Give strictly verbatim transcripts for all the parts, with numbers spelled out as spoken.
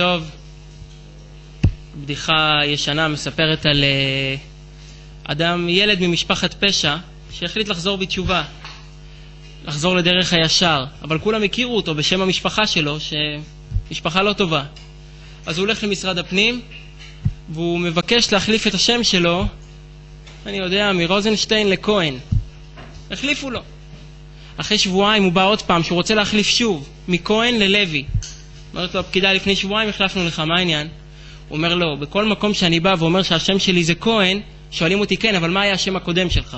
טוב. בדיחה ישנה מספרת על אדם, ילד ממשפחת פשע, שהחליט לחזור בתשובה, לחזור לדרך הישר, אבל כולם הכירו אותו בשם המשפחה שלו, שמשפחה לא טובה. אז הוא הולך למשרד הפנים, והוא מבקש להחליף את השם שלו, אני יודע, מרוזנשטיין לכהן. החליפו לו. אחרי שבועיים הוא בא עוד פעם, שהוא רוצה להחליף שוב, מכהן ללוי. אומרת לו הפקידה, לפני שבועיים החלפנו לך, מה העניין? הוא אומר לו, בכל מקום שאני בא ואומר שהשם שלי זה כהן, שואלים אותי, כן, אבל מה היה השם הקודם שלך?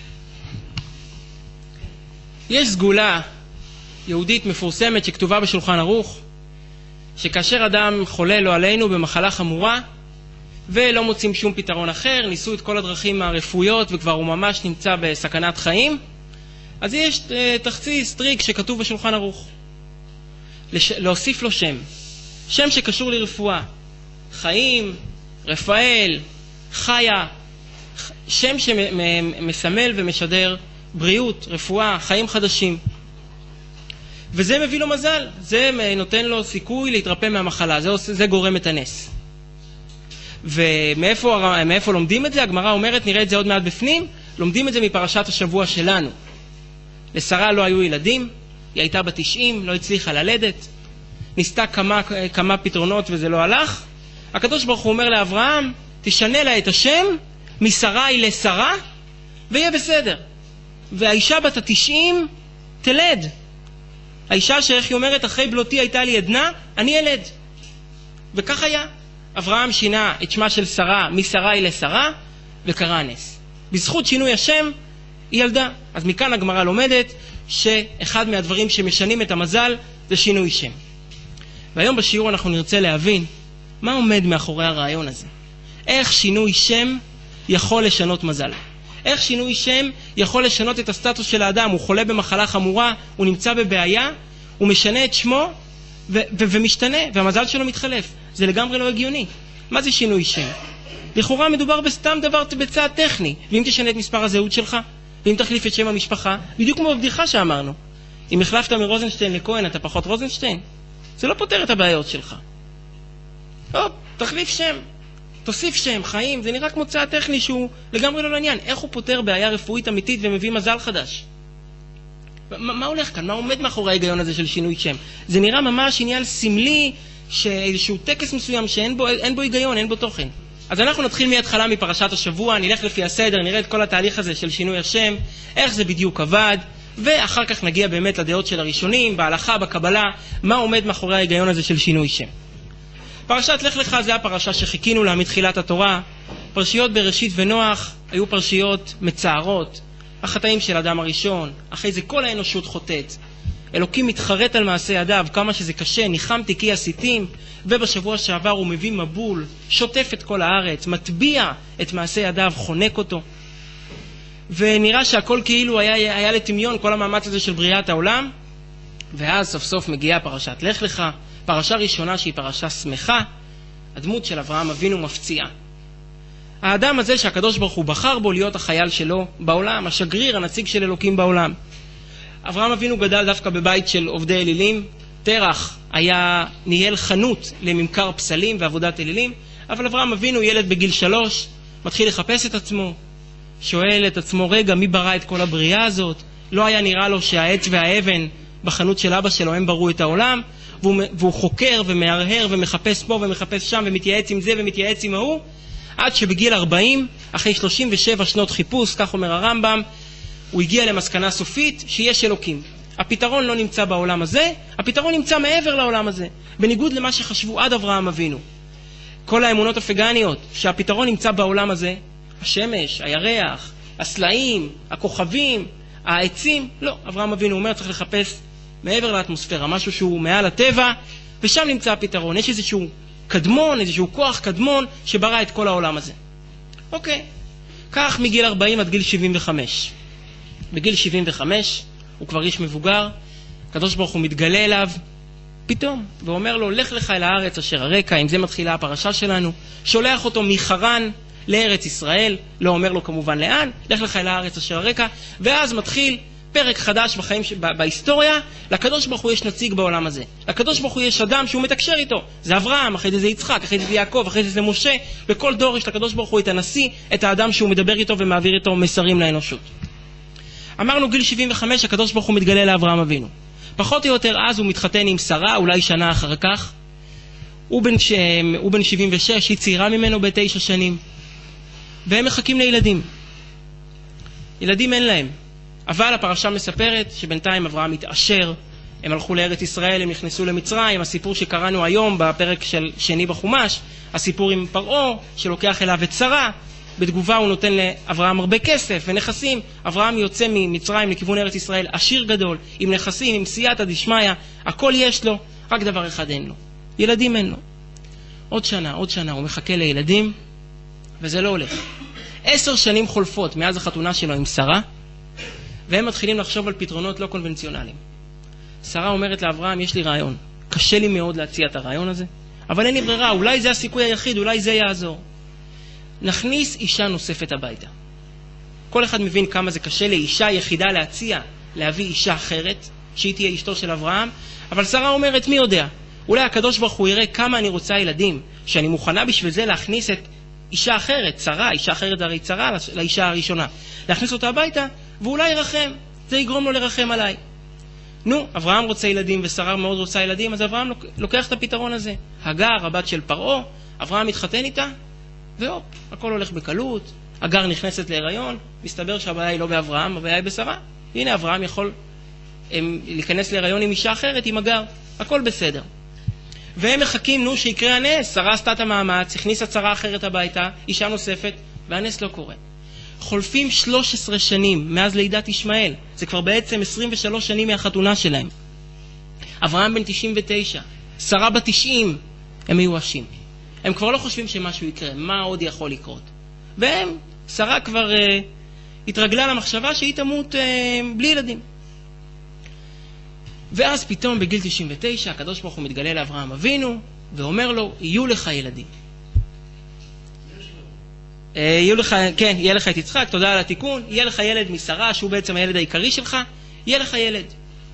יש סגולה יהודית מפורסמת שכתובה בשולחן ערוך, שכאשר אדם חולה לו עלינו במחלה חמורה, ולא מוצאים שום פתרון אחר, ניסו את כל הדרכים הרפואיות וכבר הוא ממש נמצא בסכנת חיים, אז יש תחציס, טריק שכתוב בשולחן ערוך. לש... להוסיף לו שם. שם שקשור לרפואה. חיים, רפאל, חיה. שם שמסמל ומשדר בריאות, רפואה, חיים חדשים. וזה מביא לו מזל. זה נותן לו סיכוי להתרפא מהמחלה. זה, זה גורם את הנס. ומאיפה מאיפה לומדים את זה? הגמרא אומרת, נראה את זה עוד מעט בפנים, לומדים את זה מפרשת השבוע שלנו. לשרה לא היו ילדים, היא הייתה בת תשעים, לא הצליחה ללדת, ניסתה כמה, כמה פתרונות וזה לא הלך. הקדוש ברוך הוא אומר לאברהם, תשנה לה את השם משרי לשרה ויהיה בסדר. והאישה בת התשעים תלד. האישה שאיך היא אומרת, אחרי בלותי הייתה לי עדנה, אני ילד. וכך היה. אברהם שינה את שמה של שרה משרי לשרה וקרא הנס. בזכות שינוי השם היא ילדה. אז מכאן הגמרא לומדת שאחד מהדברים שמשנים את המזל זה שינוי שם. והיום בשיעור אנחנו נרצה להבין מה עומד מאחורי הרעיון הזה. איך שינוי שם יכול לשנות מזל. איך שינוי שם יכול לשנות את הסטטוס של האדם. הוא חולה במחלה חמורה, הוא נמצא בבעיה, הוא משנה את שמו ו- ו- ומשתנה, והמזל שלו מתחלף. זה לגמרי לא הגיוני. מה זה שינוי שם? לכאורה מדובר בסתם דבר בצעד טכני. ואם תשנה את מספר הזהות שלך, ואם תחליף את שם המשפחה, בדיוק כמו בבדיחה שאמרנו. אם החלפת מרוזנשטיין לכהן, אתה פחות רוזנשטיין. זה לא פותר את הבעיות שלך. טוב, תחליף שם. תוסיף שם, חיים. זה נראה כמו צעד טכני שהוא לגמרי לא לעניין. איך הוא פותר בעיה רפואית אמיתית ומביא מזל חדש? מה, מה הולך כאן? מה עומד מאחורי ההיגיון הזה של שינוי שם? זה נראה ממש עניין סמלי, שאיזשהו טקס מסוים שאין בו, אין בו היגיון, אין בו תוכן. אז אנחנו נתחיל מההתחלה מפרשת השבוע, נלך לפי הסדר, נראה את כל התהליך הזה של שינוי השם, איך זה בדיוק עבד, ואחר כך נגיע באמת לדעות של הראשונים, בהלכה, בקבלה, מה עומד מאחורי ההיגיון הזה של שינוי שם. פרשת לך לך זה הפרשה שחיכינו לה מתחילת התורה. פרשיות בראשית ונוח היו פרשיות מצערות, החטאים של אדם הראשון, אחרי זה כל האנושות חוטאת. אלוקים מתחרט על מעשה ידיו, כמה שזה קשה, ניחמתי כי עשיתים, ובשבוע שעבר הוא מביא מבול, שוטף את כל הארץ, מטביע את מעשה ידיו, חונק אותו. ונראה שהכל כאילו היה, היה לתמיון, כל המאמץ הזה של בריאת העולם. ואז סוף סוף מגיעה פרשת לך לך, פרשה ראשונה שהיא פרשה שמחה, הדמות של אברהם אבינו מפציעה. האדם הזה שהקדוש ברוך הוא בחר בו להיות החייל שלו בעולם, השגריר, הנציג של אלוקים בעולם. אברהם אבינו גדל דווקא בבית של עובדי אלילים. תרח היה ניהל חנות לממכר פסלים ועבודת אלילים, אבל אברהם אבינו ילד בגיל שלוש, מתחיל לחפש את עצמו, שואל את עצמו, רגע, מי ברא את כל הבריאה הזאת? לא היה נראה לו שהעץ והאבן בחנות של אבא שלו הם בראו את העולם, והוא, והוא חוקר ומהרהר ומחפש פה ומחפש שם ומתייעץ עם זה ומתייעץ עם ההוא, עד שבגיל ארבעים, אחרי שלושים ושבע שנות חיפוש, כך אומר הרמב"ם, הוא הגיע למסקנה סופית שיש אלוקים. הפתרון לא נמצא בעולם הזה, הפתרון נמצא מעבר לעולם הזה, בניגוד למה שחשבו עד אברהם אבינו. כל האמונות הפגניות שהפתרון נמצא בעולם הזה, השמש, הירח, הסלעים, הכוכבים, העצים, לא. אברהם אבינו אומר צריך לחפש מעבר לאטמוספירה, משהו שהוא מעל הטבע, ושם נמצא הפתרון. יש איזשהו קדמון, איזשהו כוח קדמון שברא את כל העולם הזה. אוקיי. כך מגיל ארבעים עד גיל שבעים וחמש. בגיל שבעים וחמש הוא כבר איש מבוגר, הקדוש ברוך הוא מתגלה אליו פתאום, ואומר לו, לך לך אל הארץ אשר הרקע, עם זה מתחילה הפרשה שלנו, שולח אותו מחרן לארץ ישראל, לא אומר לו כמובן לאן, לך לך אל הארץ אשר הרקע, ואז מתחיל פרק חדש בחיים, בהיסטוריה, לקדוש ברוך הוא יש נציג בעולם הזה. לקדוש ברוך הוא יש אדם שהוא מתקשר איתו. זה אברהם, אחרי זה זה יצחק, אחרי זה זה יעקב, אחרי זה זה משה. בכל דור יש לקדוש ברוך הוא את הנשיא, את האדם שהוא מדבר איתו ומעביר איתו מסרים לאנושות. אמרנו גיל שבעים וחמש, הקדוש ברוך הוא מתגלה לאברהם אבינו. פחות או יותר אז הוא מתחתן עם שרה, אולי שנה אחר כך. הוא בן, ש... הוא בן שבעים ושש, היא צעירה ממנו בתשע שנים. והם מחכים לילדים. ילדים אין להם. אבל הפרשה מספרת שבינתיים אברהם מתעשר, הם הלכו לארץ ישראל, הם נכנסו למצרים, הסיפור שקראנו היום בפרק של שני בחומש, הסיפור עם פרעה שלוקח אליו את שרה, בתגובה הוא נותן לאברהם הרבה כסף ונכסים, אברהם יוצא ממצרים לכיוון ארץ ישראל, עשיר גדול, עם נכסים, עם סייעתא דשמיא, הכל יש לו, רק דבר אחד אין לו, ילדים אין לו. עוד שנה, עוד שנה, הוא מחכה לילדים, וזה לא הולך. עשר שנים חולפות מאז החתונה שלו עם שרה, והם מתחילים לחשוב על פתרונות לא קונבנציונליים. שרה אומרת לאברהם, יש לי רעיון. קשה לי מאוד להציע את הרעיון הזה, אבל אין לי ברירה, אולי זה הסיכוי היחיד, אולי זה יעזור. נכניס אישה נוספת הביתה. כל אחד מבין כמה זה קשה לאישה יחידה להציע, להביא אישה אחרת, שהיא תהיה אשתו של אברהם, אבל שרה אומרת, מי יודע? אולי הקדוש ברוך הוא יראה כמה אני רוצה ילדים, שאני מוכנה בשביל זה להכניס את אישה אחרת, שרה, אישה אחרת הרי צרה לאישה הראשונה. להכניס אותה הביתה, ואולי ירחם, זה יגרום לו לרחם עליי. נו, אברהם רוצה ילדים ושרה מאוד רוצה ילדים, אז אברהם לוקח את הפתרון הזה. הגר, הבת של פרעה, אברהם מתחתן איתה, והופ, הכל הולך בקלות, הגר נכנסת להיריון, מסתבר שהבעיה היא לא באברהם, הבעיה היא בשרה. הנה, אברהם יכול הם, להיכנס להיריון עם אישה אחרת, עם הגר, הכל בסדר. והם מחכים, נו, שיקרה הנס, שרה עשתה את המאמץ, הכניסה שרה אחרת הביתה, אישה נוספת, והנס לא קורה. חולפים שלוש עשרה שנים מאז לידת ישמעאל, זה כבר בעצם עשרים ושלוש שנים מהחתונה שלהם. אברהם בן תשעים ותשע, שרה בת תשעים, הם מיואשים. הם כבר לא חושבים שמשהו יקרה, מה עוד יכול לקרות. והם, שרה כבר אה, התרגלה למחשבה שהיא תמות אה, בלי ילדים. ואז פתאום בגיל תשעים ותשע, הקדוש ברוך הוא מתגלה לאברהם אבינו, ואומר לו, יהיו לך ילדים. יהיו לך, כן, יהיה לך את יצחק, תודה על התיקון, יהיה לך ילד משרה, שהוא בעצם הילד העיקרי שלך, יהיה לך ילד.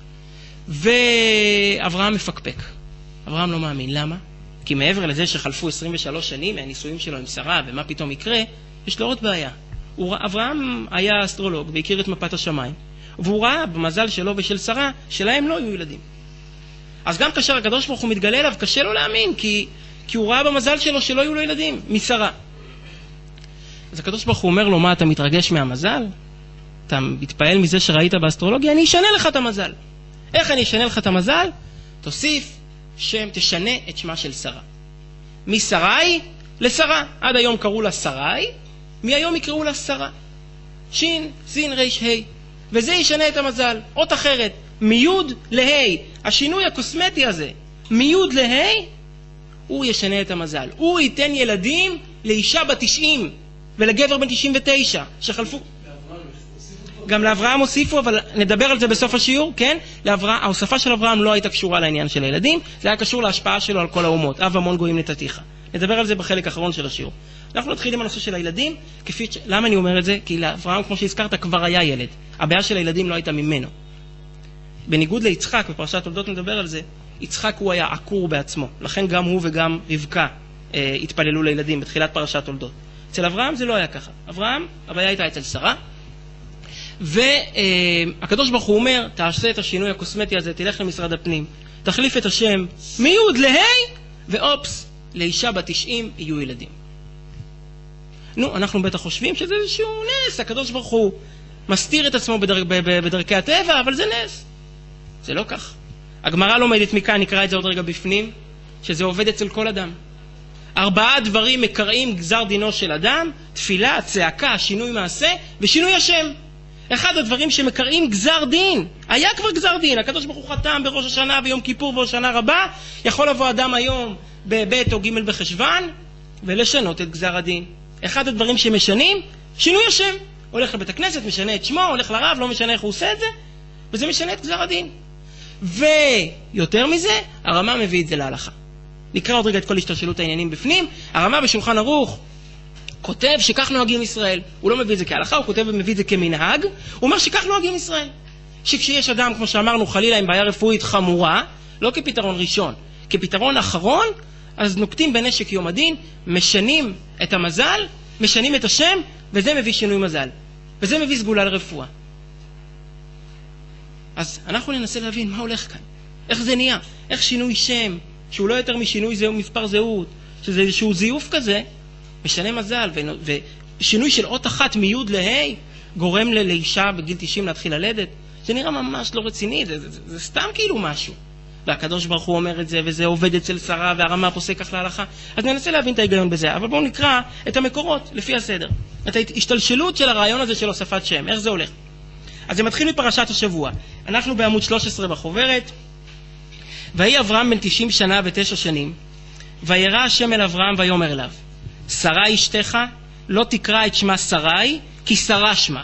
ואברהם מפקפק. אברהם לא מאמין. למה? כי מעבר לזה שחלפו עשרים ושלוש שנים מהנישואים שלו עם שרה, ומה פתאום יקרה, יש לו עוד בעיה. הוא, אברהם היה אסטרולוג והכיר את מפת השמיים, והוא ראה במזל שלו ושל שרה, שלהם לא יהיו ילדים. אז גם כאשר הקדוש ברוך הוא מתגלה אליו, קשה לו להאמין, כי, כי הוא ראה במזל שלו שלא יהיו לו ילדים, משרה. אז הקדוש ברוך הוא אומר לו, מה, אתה מתרגש מהמזל? אתה מתפעל מזה שראית באסטרולוגיה? אני אשנה לך את המזל. איך אני אשנה לך את המזל? תוסיף שם, תשנה את שמה של שרה. משרי לשרה. עד היום קראו לה שרי, מהיום יקראו לה שרה. שין, זין, ריש, ה'. וזה ישנה את המזל. אות אחרת, מיוד להי. השינוי הקוסמטי הזה, מיוד להי, הוא ישנה את המזל. הוא ייתן ילדים לאישה בת תשעים. ולגבר בן תשעים ותשע, שחלפו... גם לאברהם הוסיפו, אבל נדבר על זה בסוף השיעור, כן? לאברהם, ההוספה של אברהם לא הייתה קשורה לעניין של הילדים, זה היה קשור להשפעה שלו על כל האומות, אב המון גויים נתתיך. נדבר על זה בחלק האחרון של השיעור. אנחנו נתחיל עם הנושא של הילדים, כפי... למה אני אומר את זה? כי לאברהם, כמו שהזכרת, כבר היה ילד. הבעיה של הילדים לא הייתה ממנו. בניגוד ליצחק, בפרשת תולדות נדבר על זה, יצחק הוא היה עקור בעצמו, לכן גם הוא וגם רבקה אה, התפללו לילדים בתחילת פרשת תולדות. אצל אברהם זה לא היה ככה. אברהם, הבעיה הייתה אצל שרה, והקדוש ברוך הוא אומר, תעשה את השינוי הקוסמטי הזה, תלך למשרד הפנים, תחליף את השם מיוד להי, ואופס, לאישה בת תשעים יהיו ילדים. נו, אנחנו בטח חושבים שזה איזשהו נס, הקדוש ברוך הוא מסתיר את עצמו בדר... בדרכי הטבע, אבל זה נס. זה לא כך. הגמרא לומדת מכאן, נקרא את זה עוד רגע בפנים, שזה עובד אצל כל אדם. ארבעה דברים מקראים גזר דינו של אדם, תפילה, צעקה, שינוי מעשה ושינוי השם. אחד הדברים שמקראים גזר דין, היה כבר גזר דין, הקדוש ברוך הוא חתם בראש השנה ויום כיפור והשנה רבה, יכול לבוא אדם היום בבית או ג' בחשוון ולשנות את גזר הדין. אחד הדברים שמשנים, שינוי השם. הולך לבית הכנסת, משנה את שמו, הולך לרב, לא משנה איך הוא עושה את זה, וזה משנה את גזר הדין. ויותר מזה, הרמ"א מביא את זה להלכה. נקרא עוד רגע את כל השתלשלות העניינים בפנים. הרמ"א בשולחן ערוך כותב שכך נוהגים ישראל. הוא לא מביא את זה כהלכה, הוא כותב ומביא את זה כמנהג. הוא אומר שכך נוהגים ישראל. שכשיש אדם, כמו שאמרנו, חלילה עם בעיה רפואית חמורה, לא כפתרון ראשון, כפתרון אחרון, אז נוקטים בנשק יום הדין, משנים את המזל, משנים את השם, וזה מביא שינוי מזל. וזה מביא סגולה לרפואה. אז אנחנו ננסה להבין מה הולך כאן. איך זה נהיה? איך שינוי שם, שהוא לא יותר משינוי זהו מספר זהות, שזה איזשהו זיוף כזה, משנה מזל, ושינוי של אות אחת מיוד להי, גורם לאישה בגיל תשעים להתחיל ללדת. זה נראה ממש לא רציני, זה, זה, זה, זה סתם כאילו משהו. והקדוש ברוך הוא אומר את זה, וזה עובד אצל שרה, והרמה פוסק כך להלכה. אז ננסה להבין את ההיגיון בזה, אבל בואו נקרא את המקורות לפי הסדר. את ההשתלשלות של הרעיון הזה של הוספת שם, איך זה הולך. אז זה מתחיל מפרשת השבוע. אנחנו בעמוד שלוש עשרה בחוברת. ויהי אברהם בן תשעים שנה ותשע שנים, וירא השם אל אברהם ויאמר אליו, שרה אשתך לא תקרא את שמה שרי, כי שרה שמה.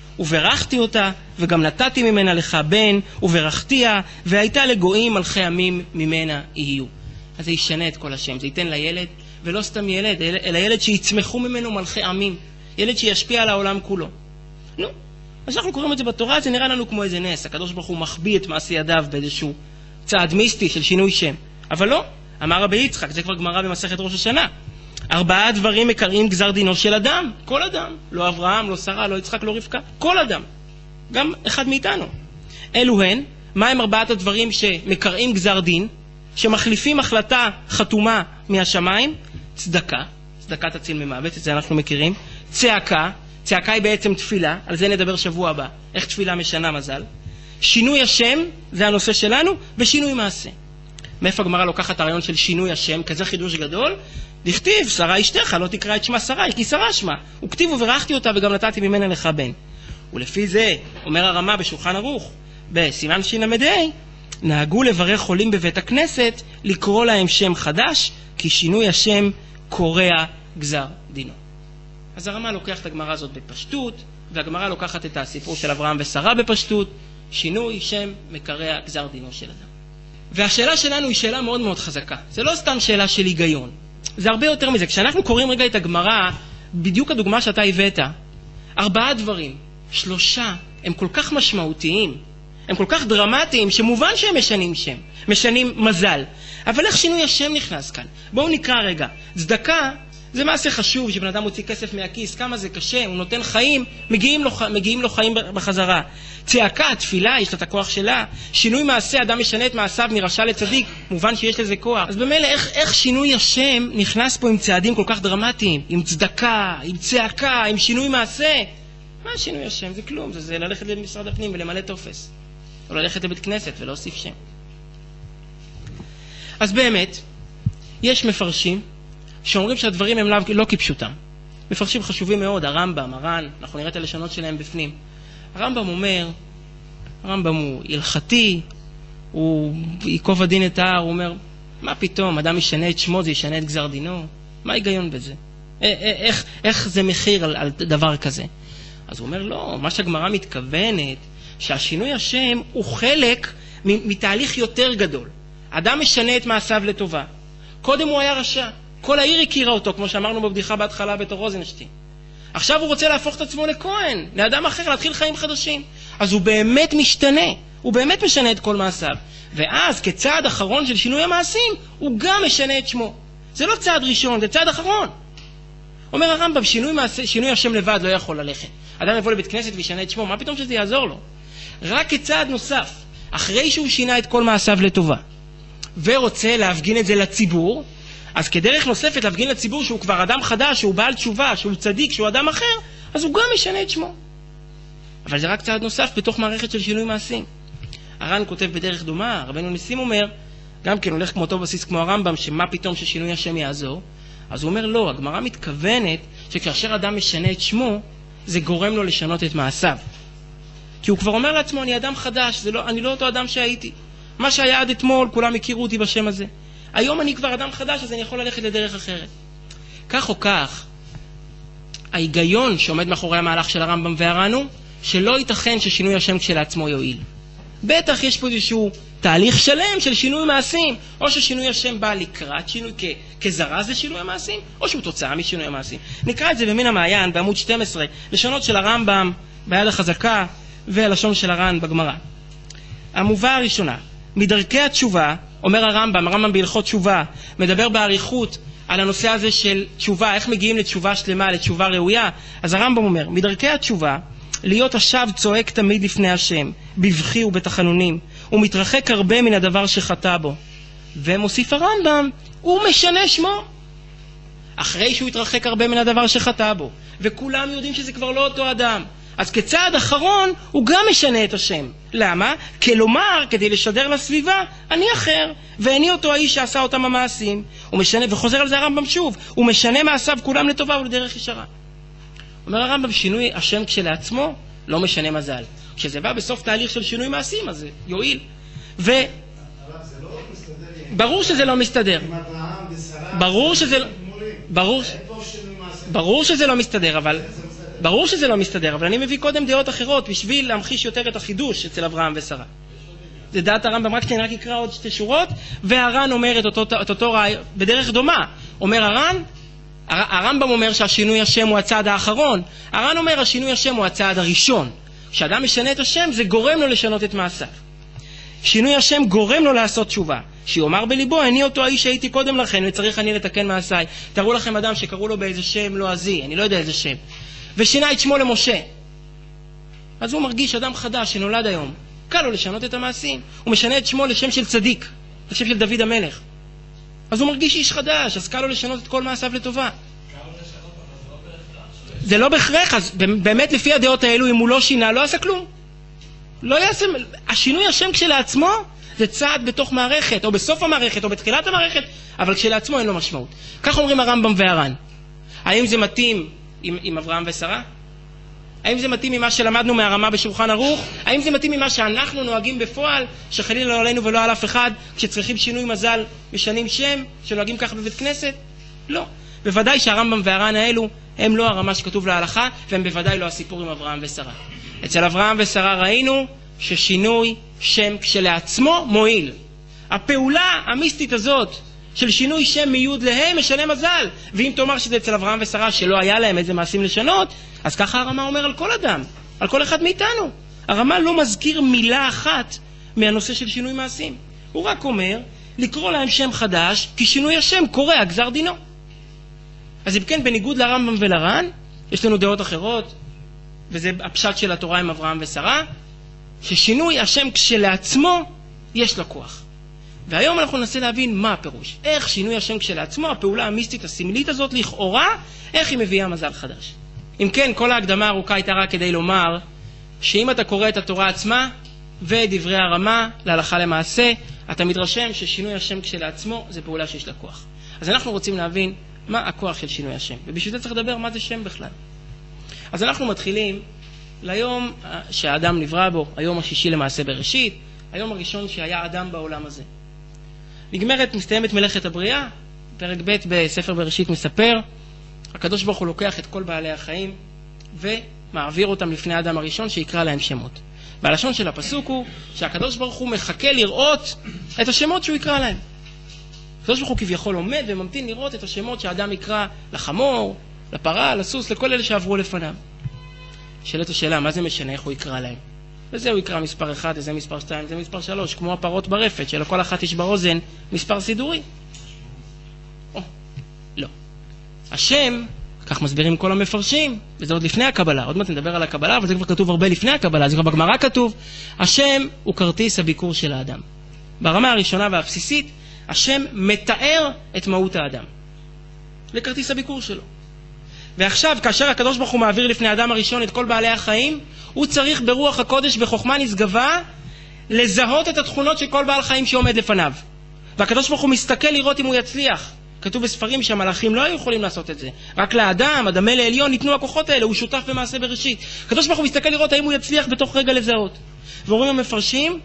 וברכתי אותה, וגם נתתי ממנה לך בן, וברכתיה, והייתה לגויים מלכי עמים ממנה יהיו. אז זה ישנה את כל השם, זה ייתן לילד, ולא סתם ילד, אלא ילד שיצמחו ממנו מלכי עמים, ילד שישפיע על העולם כולו. נו, אז אנחנו קוראים את זה בתורה, זה נראה לנו כמו איזה נס, הקדוש ברוך הוא מחביא את מעשי ידיו באיזשהו צעד מיסטי של שינוי שם. אבל לא, אמר רבי יצחק, זה כבר גמרא במסכת ראש השנה. ארבעה דברים מקראים גזר דינו של אדם, כל אדם, לא אברהם, לא שרה, לא יצחק, לא רבקה, כל אדם, גם אחד מאיתנו. אלו הן, מה הם ארבעת הדברים שמקראים גזר דין, שמחליפים החלטה חתומה מהשמיים? צדקה, צדקה תציל ממוות, את זה אנחנו מכירים. צעקה, צעקה היא בעצם תפילה, על זה נדבר שבוע הבא, איך תפילה משנה מזל. שינוי השם, זה הנושא שלנו, ושינוי מעשה. מאיפה הגמרא לוקחת הרעיון של שינוי השם, כזה חידוש גדול? דכתיב, שרה אשתך, לא תקרא את שמה שרי, כי שרה שמה. וכתיב וברכתי אותה וגם נתתי ממנה לך בן. ולפי זה, אומר הרמה בשולחן ערוך, בסימן שינמדי, נהגו לברך חולים בבית הכנסת, לקרוא להם שם חדש, כי שינוי השם קורע גזר דינו. אז הרמה לוקח את הגמרא הזאת בפשטות, והגמרא לוקחת את הסיפור של אברהם ושרה בפשטות, שינוי שם מקרע גזר דינו של אדם. והשאלה שלנו היא שאלה מאוד מאוד חזקה. זה לא סתם שאלה של היגיון. זה הרבה יותר מזה. כשאנחנו קוראים רגע את הגמרא, בדיוק הדוגמה שאתה הבאת, ארבעה דברים, שלושה, הם כל כך משמעותיים, הם כל כך דרמטיים, שמובן שהם משנים שם, משנים מזל. אבל איך שינוי השם נכנס כאן? בואו נקרא רגע. צדקה זה מעשה חשוב, שבן אדם מוציא כסף מהכיס, כמה זה קשה, הוא נותן חיים, מגיעים לו, מגיעים לו חיים בחזרה. צעקה, תפילה, יש לה את הכוח שלה. שינוי מעשה, אדם משנה את מעשיו מרשע לצדיק, מובן שיש לזה כוח. אז במילא, איך, איך שינוי השם נכנס פה עם צעדים כל כך דרמטיים? עם צדקה, עם צעקה, עם שינוי מעשה? מה שינוי השם? זה כלום, זה, זה ללכת למשרד הפנים ולמלא טופס. או ללכת לבית כנסת ולהוסיף שם. אז באמת, יש מפרשים שאומרים שהדברים הם לא, לא כפשוטם. מפרשים חשובים מאוד, הרמב"ם, הר"ן, אנחנו נראה את הלשונות שלהם בפנים. הרמב"ם אומר, הרמב"ם הוא הלכתי, הוא ייקוב הדין את ההר, הוא אומר, מה פתאום, אדם ישנה את שמו, זה ישנה את גזר דינו? מה ההיגיון בזה? איך, איך זה מחיר על, על דבר כזה? אז הוא אומר, לא, מה שהגמרא מתכוונת, שהשינוי השם הוא חלק מתהליך יותר גדול. אדם משנה את מעשיו לטובה. קודם הוא היה רשע. כל העיר הכירה אותו, כמו שאמרנו בבדיחה בהתחלה בתור רוזנשטיין. עכשיו הוא רוצה להפוך את עצמו לכהן, לאדם אחר, להתחיל חיים חדשים. אז הוא באמת משתנה, הוא באמת משנה את כל מעשיו. ואז כצעד אחרון של שינוי המעשים, הוא גם משנה את שמו. זה לא צעד ראשון, זה צעד אחרון. אומר הרמב"ם, שינוי, מעשה, שינוי השם לבד לא יכול ללכת. אדם יבוא לבית כנסת וישנה את שמו, מה פתאום שזה יעזור לו? רק כצעד נוסף, אחרי שהוא שינה את כל מעשיו לטובה, ורוצה להפגין את זה לציבור, אז כדרך נוספת להפגין לציבור שהוא כבר אדם חדש, שהוא בעל תשובה, שהוא צדיק, שהוא אדם אחר, אז הוא גם משנה את שמו. אבל זה רק צעד נוסף בתוך מערכת של שינוי מעשים. הר"ן כותב בדרך דומה, רבנו ניסים אומר, גם כן הולך כמו אותו בסיס כמו הרמב"ם, שמה פתאום ששינוי השם יעזור? אז הוא אומר לא, הגמרא מתכוונת שכאשר אדם משנה את שמו, זה גורם לו לשנות את מעשיו. כי הוא כבר אומר לעצמו, אני אדם חדש, זה לא, אני לא אותו אדם שהייתי. מה שהיה עד אתמול, כולם הכירו אותי בשם הזה. היום אני כבר אדם חדש, אז אני יכול ללכת לדרך אחרת. כך או כך, ההיגיון שעומד מאחורי המהלך של הרמב"ם והר"ן הוא, שלא ייתכן ששינוי השם כשלעצמו יועיל. בטח יש פה איזשהו תהליך שלם של שינוי מעשים, או ששינוי השם בא לקראת שינוי כ- כזרז לשינוי המעשים, או שהוא תוצאה משינוי המעשים. נקרא את זה במין המעיין, בעמוד שתים עשרה, לשונות של הרמב"ם, ביד החזקה, והלשון של הר"ן בגמרא. המובאה הראשונה, מדרכי התשובה, אומר הרמב"ם, הרמב"ם בהלכות תשובה, מדבר באריכות על הנושא הזה של תשובה, איך מגיעים לתשובה שלמה, לתשובה ראויה. אז הרמב"ם אומר, מדרכי התשובה, להיות השב צועק תמיד לפני השם, בבכי ובתחנונים, ומתרחק הרבה מן הדבר שחטא בו. ומוסיף הרמב"ם, הוא משנה שמו. אחרי שהוא התרחק הרבה מן הדבר שחטא בו, וכולם יודעים שזה כבר לא אותו אדם, אז כצעד אחרון הוא גם משנה את השם. למה? כלומר, כדי לשדר לסביבה, אני אחר, ואני אותו האיש שעשה אותם המעשים. הוא משנה, וחוזר על זה הרמב"ם שוב, הוא משנה מעשיו כולם לטובה ולדרך ישרה. אומר הרמב"ם, שינוי השם כשלעצמו לא משנה מזל. כשזה בא בסוף תהליך של שינוי מעשים, אז זה יועיל. ו... ברור שזה לא מסתדר. ברור שזה... ברור... ברור שזה לא מסתדר, אבל... ברור שזה לא מסתדר, אבל אני מביא קודם דעות אחרות בשביל להמחיש יותר את החידוש אצל אברהם ושרה. זה דעת הרמב"ם, רק שאני רק אקרא עוד שתי שורות, והר"ן אומר את אותו, את אותו רעיון, בדרך דומה. אומר הר"ן, הרמב"ם אומר שהשינוי השם הוא הצעד האחרון, הר"ן אומר השינוי השם הוא הצעד הראשון. כשאדם משנה את השם זה גורם לו לשנות את מעשיו. שינוי השם גורם לו לעשות תשובה. שיאמר בליבו, אני אותו האיש שהייתי קודם לכן, וצריך אני לתקן מעשיי. תראו לכם אדם שקראו לו באיזה שם לא עזי, אני לא יודע איזה שם. ושינה את שמו למשה. אז הוא מרגיש אדם חדש שנולד היום. קל לו לשנות את המעשים. הוא משנה את שמו לשם של צדיק, לשם של דוד המלך. אז הוא מרגיש איש חדש, אז קל לו לשנות את כל מעשיו לטובה. זה לא בהכרח, אז באמת לפי הדעות האלו, אם הוא לא שינה, לא עשה כלום. לא יעשה, השינוי השם כשלעצמו, זה צעד בתוך מערכת, או בסוף המערכת, או בתחילת המערכת, אבל כשלעצמו אין לו משמעות. כך אומרים הרמב"ם והר"ן. האם זה מתאים עם, עם אברהם ושרה? האם זה מתאים ממה שלמדנו מהרמה בשולחן ערוך? האם זה מתאים ממה שאנחנו נוהגים בפועל, שחלילה לא עלינו ולא על אף אחד, כשצריכים שינוי מזל משנים שם, שנוהגים ככה בבית כנסת? לא. בוודאי שהרמב"ם והר"ן האלו הם לא הרמה שכתוב להלכה, והם בוודאי לא הסיפור עם אברהם ושרה. אצל אברהם ושרה ראינו ששינוי שם כשלעצמו מועיל. הפעולה המיסטית הזאת של שינוי שם מיוד להם משנה מזל. ואם תאמר שזה אצל אברהם ושרה שלא היה להם איזה מעשים לשנות, אז ככה הרמה אומר על כל אדם, על כל אחד מאיתנו. הרמה לא מזכיר מילה אחת מהנושא של שינוי מעשים. הוא רק אומר לקרוא להם שם חדש, כי שינוי השם קורא גזר דינו. אז אם כן, בניגוד לרמב"ם ולר"ן, יש לנו דעות אחרות, וזה הפשט של התורה עם אברהם ושרה, ששינוי השם כשלעצמו יש לו כוח. והיום אנחנו ננסה להבין מה הפירוש. איך שינוי השם כשלעצמו, הפעולה המיסטית הסמלית הזאת לכאורה, איך היא מביאה מזל חדש. אם כן, כל ההקדמה הארוכה הייתה רק כדי לומר, שאם אתה קורא את התורה עצמה, ודברי הרמה להלכה למעשה, אתה מתרשם ששינוי השם כשלעצמו זה פעולה שיש לה כוח. אז אנחנו רוצים להבין מה הכוח של שינוי השם. ובשביל זה צריך לדבר מה זה שם בכלל. אז אנחנו מתחילים ליום שהאדם נברא בו, היום השישי למעשה בראשית, היום הראשון שהיה אדם בעולם הזה. נגמרת, מסתיימת מלאכת הבריאה, פרק ב' בספר בראשית מספר, הקדוש ברוך הוא לוקח את כל בעלי החיים ומעביר אותם לפני האדם הראשון שיקרא להם שמות. והלשון של הפסוק הוא שהקדוש ברוך הוא מחכה לראות את השמות שהוא יקרא להם. הקדוש ברוך הוא כביכול עומד וממתין לראות את השמות שהאדם יקרא לחמור, לפרה, לסוס, לכל אלה שעברו לפניו. שאלת השאלה, מה זה משנה איך הוא יקרא להם? וזה הוא יקרא מספר אחד, וזה מספר שתיים, זה מספר שלוש, כמו הפרות ברפת, שלכל אחת יש באוזן מספר סידורי. או, לא. השם, כך מסבירים כל המפרשים, וזה עוד לפני הקבלה, עוד מעט נדבר על הקבלה, אבל זה כבר כתוב הרבה לפני הקבלה, זה כבר בגמרא כתוב, השם הוא כרטיס הביקור של האדם. ברמה הראשונה והבסיסית, השם מתאר את מהות האדם. לכרטיס הביקור שלו. ועכשיו, כאשר הקדוש ברוך הוא מעביר לפני האדם הראשון את כל בעלי החיים, הוא צריך ברוח הקודש בחוכמה נשגבה לזהות את התכונות של כל בעל חיים שעומד לפניו. והקדוש ברוך הוא מסתכל לראות אם הוא יצליח. כתוב בספרים שהמלאכים לא היו יכולים לעשות את זה. רק לאדם, הדמה לעליון, ניתנו הכוחות האלה, הוא שותף במעשה בראשית. הקדוש ברוך הוא מסתכל לראות האם הוא יצליח בתוך רגע לזהות. ואומרים המפרשים,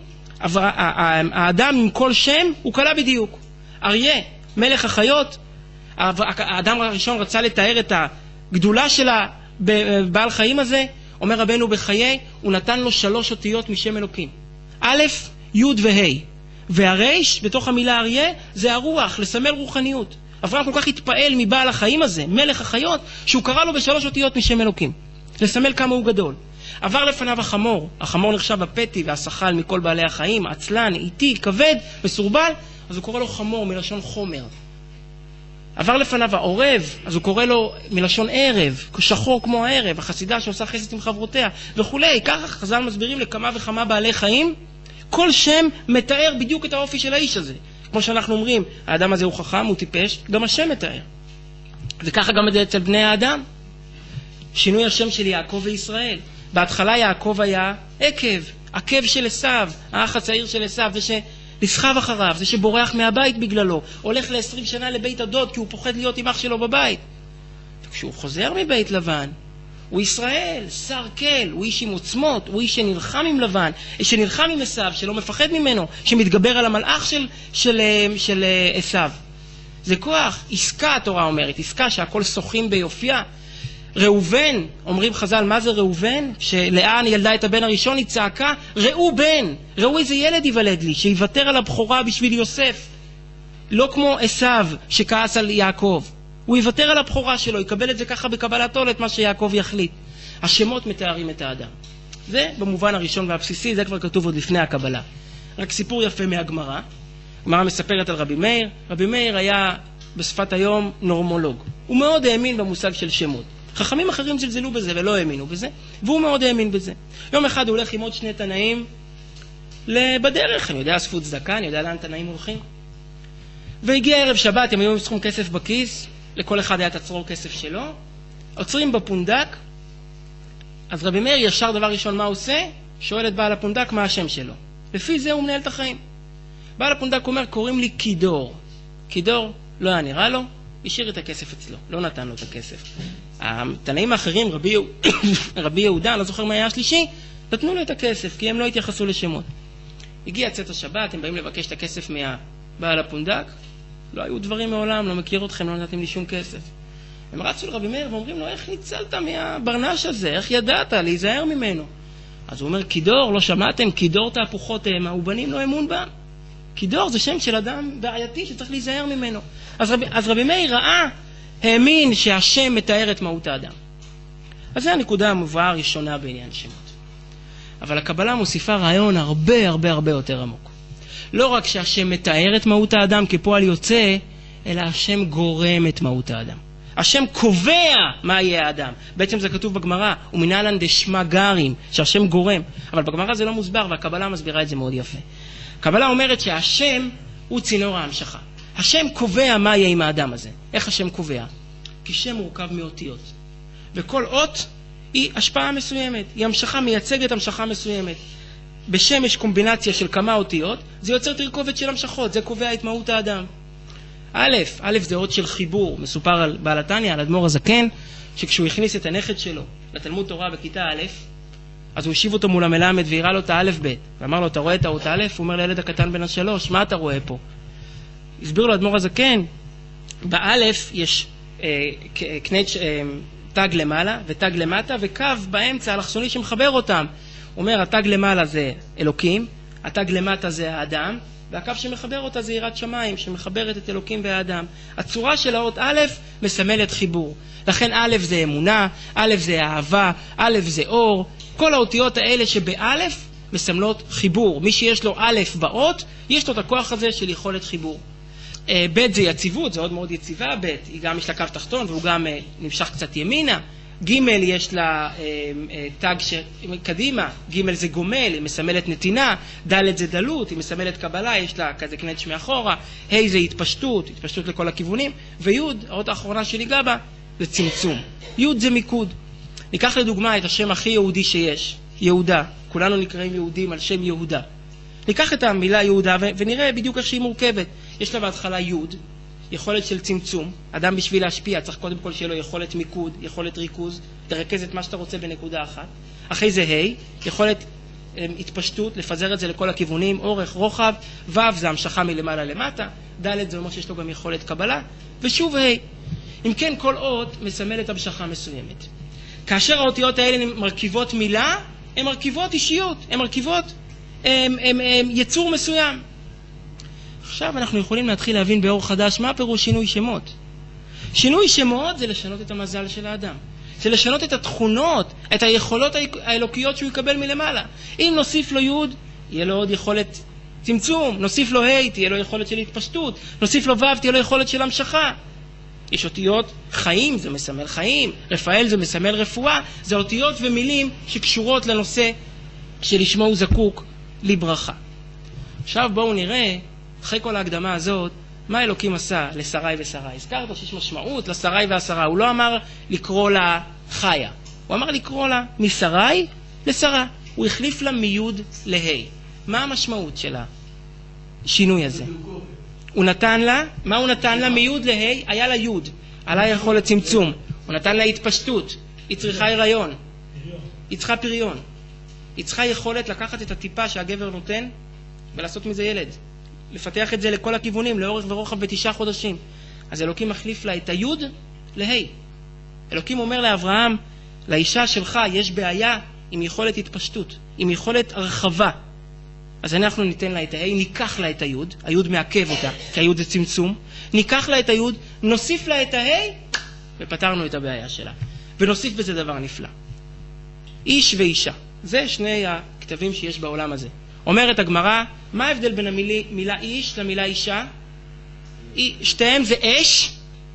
האדם עם כל שם הוא קלה בדיוק. אריה, מלך החיות, האדם הראשון רצה לתאר את הגדולה של הבעל חיים הזה, אומר רבנו בחיי, הוא נתן לו שלוש אותיות משם אלוקים. א', י' וה'. והרש, בתוך המילה אריה, זה הרוח, לסמל רוחניות. אברהם כל כך התפעל מבעל החיים הזה, מלך החיות, שהוא קרא לו בשלוש אותיות משם אלוקים. לסמל כמה הוא גדול. עבר לפניו החמור. החמור נחשב הפתי והשחל מכל בעלי החיים, עצלן, איטי, כבד, מסורבל, אז הוא קורא לו חמור מלשון חומר. עבר לפניו העורב, אז הוא קורא לו מלשון ערב, שחור כמו הערב, החסידה שעושה חסד עם חברותיה וכולי. ככה חז"ל מסבירים לכמה וכמה בעלי חיים, כל שם מתאר בדיוק את האופי של האיש הזה. כמו שאנחנו אומרים, האדם הזה הוא חכם, הוא טיפש, גם השם מתאר. וככה גם אצל בני האדם. שינוי השם של יעקב וישראל. בהתחלה יעקב היה עקב, עקב של עשיו, האח הצעיר של עשיו, זה שנסחב אחריו, זה שבורח מהבית בגללו, הולך ל-עשרים שנה לבית הדוד כי הוא פוחד להיות עם אח שלו בבית. וכשהוא חוזר מבית לבן, הוא ישראל, שר כל, הוא איש עם עוצמות, הוא איש שנלחם עם לבן, שנלחם עם עשיו, שלא מפחד ממנו, שמתגבר על המלאך של, של, של עשיו. זה כוח, עסקה התורה אומרת, עסקה שהכל שוחים ביופייה. ראובן, אומרים חז"ל, מה זה ראובן? שלאה ילדה את הבן הראשון, היא צעקה, ראו בן, ראו איזה ילד ייוולד לי, שיוותר על הבכורה בשביל יוסף. לא כמו עשיו שכעס על יעקב. הוא יוותר על הבכורה שלו, יקבל את זה ככה בקבלתו, את מה שיעקב יחליט. השמות מתארים את האדם. זה במובן הראשון והבסיסי, זה כבר כתוב עוד לפני הקבלה. רק סיפור יפה מהגמרא. הגמרא מספרת על רבי מאיר. רבי מאיר היה בשפת היום נורמולוג. הוא מאוד האמין במושג של שמות. חכמים אחרים זלזלו בזה ולא האמינו בזה, והוא מאוד האמין בזה. יום אחד הוא הולך עם עוד שני תנאים בדרך, אני יודע אספו צדקה, אני יודע לאן תנאים הולכים. והגיע ערב שבת, הם היו עם סכום כסף בכיס, לכל אחד היה את הצרור כסף שלו, עוצרים בפונדק, אז רבי מאיר ישר דבר ראשון מה עושה? שואל את בעל הפונדק מה השם שלו. לפי זה הוא מנהל את החיים. בעל הפונדק אומר, קוראים לי קידור. קידור לא היה נראה לו, השאיר את הכסף אצלו, לא נתן לו את הכסף. התנאים האחרים, רבי, רבי יהודה, אני לא זוכר מה היה השלישי, נתנו לו את הכסף, כי הם לא התייחסו לשמות. הגיע צאת השבת, הם באים לבקש את הכסף מהבעל הפונדק, לא היו דברים מעולם, לא מכיר אתכם, לא נתתם לי שום כסף. הם רצו לרבי מאיר ואומרים לו, איך ניצלת מהברנש הזה, איך ידעת להיזהר ממנו? אז הוא אומר, קידור, לא שמעתם, קידור תהפוכות המה, ובנים לא אמון בה. קידור זה שם של אדם בעייתי שצריך להיזהר ממנו. אז רבי, אז רבי מאיר ראה, האמין שהשם מתאר את מהות האדם. אז זו הנקודה המובאה הראשונה בעניין שמות. אבל הקבלה מוסיפה רעיון הרבה הרבה הרבה יותר עמוק. לא רק שהשם מתאר את מהות האדם כפועל יוצא, אלא השם גורם את מהות האדם. השם קובע מה יהיה האדם. בעצם זה כתוב בגמרא, ומנהלן דשמא גרים, שהשם גורם. אבל בגמרא זה לא מוסבר, והקבלה מסבירה את זה מאוד יפה. הקבלה אומרת שהשם הוא צינור ההמשכה. השם קובע מה יהיה עם האדם הזה. איך השם קובע? כי שם מורכב מאותיות. וכל אות היא השפעה מסוימת. היא המשכה, מייצגת המשכה מסוימת. בשם יש קומבינציה של כמה אותיות, זה יוצר תרכובת של המשכות, זה קובע את מהות האדם. א', א' זה אות של חיבור, מסופר על בעל התניא, על אדמו"ר הזקן, שכשהוא הכניס את הנכד שלו לתלמוד תורה בכיתה א', אז הוא השיב אותו מול המלמד והראה לו את האלף ב', ואמר לו, אתה רואה את האות א'? הוא אומר לילד הקטן בן השלוש, מה אתה רואה פה? הסביר לו אדמו"ר הזקן, באלף יש אה, קנט, אה, תג למעלה ותג למטה, וקו באמצע אלכסוני שמחבר אותם. הוא אומר, התג למעלה זה אלוקים, התג למטה זה האדם, והקו שמחבר אותה זה יראת שמיים, שמחברת את אלוקים והאדם. הצורה של האות א' מסמלת חיבור. לכן א' זה אמונה, א' זה אהבה, א' זה אור. כל האותיות האלה שבאלף מסמלות חיבור. מי שיש לו א' באות, יש לו את הכוח הזה של יכולת חיבור. ב' זה יציבות, זה עוד מאוד יציבה, ב' היא גם יש לה קו תחתון והוא גם נמשך קצת ימינה. ג' יש לה תג קדימה, ג' זה גומל, היא מסמלת נתינה, ד' זה דלות, היא מסמלת קבלה, יש לה כזה קנץ' מאחורה, ה' זה התפשטות, התפשטות לכל הכיוונים, וי' האות האחרונה שניגע בה זה צמצום. י' זה מיקוד. ניקח לדוגמה את השם הכי יהודי שיש, יהודה, כולנו נקראים יהודים על שם יהודה. ניקח את המילה יהודה ונראה בדיוק איך שהיא מורכבת. יש לה בהתחלה י', יכולת של צמצום. אדם בשביל להשפיע צריך קודם כל שיהיה לו יכולת מיקוד, יכולת ריכוז, לרכז את מה שאתה רוצה בנקודה אחת. אחרי זה ה', יכולת התפשטות, לפזר את זה לכל הכיוונים, אורך, רוחב, ו' זה המשכה מלמעלה למטה, ד' זה אומר שיש לו גם יכולת קבלה, ושוב ה'. אם כן, כל אות מסמלת המשכה מסוימת. כאשר האותיות האלה מרכיבות מילה, הן מרכיבות אישיות, הן מרכיבות הם, הם, הם, יצור מסוים. עכשיו אנחנו יכולים להתחיל להבין באור חדש מה פירוש שינוי שמות. שינוי שמות זה לשנות את המזל של האדם. זה לשנות את התכונות, את היכולות האלוקיות שהוא יקבל מלמעלה. אם נוסיף לו י' יהיה לו עוד יכולת צמצום, נוסיף לו ה' תהיה לו יכולת של התפשטות, נוסיף לו ו' תהיה לו יכולת של המשכה. יש אותיות חיים, זה מסמל חיים, רפאל זה מסמל רפואה, זה אותיות ומילים שקשורות לנושא שלשמו הוא זקוק לברכה. עכשיו בואו נראה, אחרי כל ההקדמה הזאת, מה אלוקים עשה לשרי ושרי. הזכרת שיש משמעות לשרי והשרה, הוא לא אמר לקרוא לה חיה, הוא אמר לקרוא לה משרי לשרה, הוא החליף לה מיוד להי. מה המשמעות של השינוי הזה? הוא נתן לה, מה הוא נתן לה? מיוד להי, היה לה יוד, עלה יכול לצמצום, הוא נתן לה התפשטות, היא צריכה הריון, היא צריכה פריון, היא צריכה יכולת לקחת את הטיפה שהגבר נותן ולעשות מזה ילד, לפתח את זה לכל הכיוונים, לאורך ורוחב בתשעה חודשים. אז אלוקים מחליף לה את היוד להי. אלוקים אומר לאברהם, לאישה שלך יש בעיה עם יכולת התפשטות, עם יכולת הרחבה. אז אנחנו ניתן לה את ההי, ניקח לה את היוד, היוד מעכב אותה, כי היוד זה צמצום, ניקח לה את היוד, נוסיף לה את ההי, ופתרנו את הבעיה שלה. ונוסיף בזה דבר נפלא. איש ואישה, זה שני הכתבים שיש בעולם הזה. אומרת הגמרא, מה ההבדל בין המילה איש למילה אישה? שתיהם זה אש,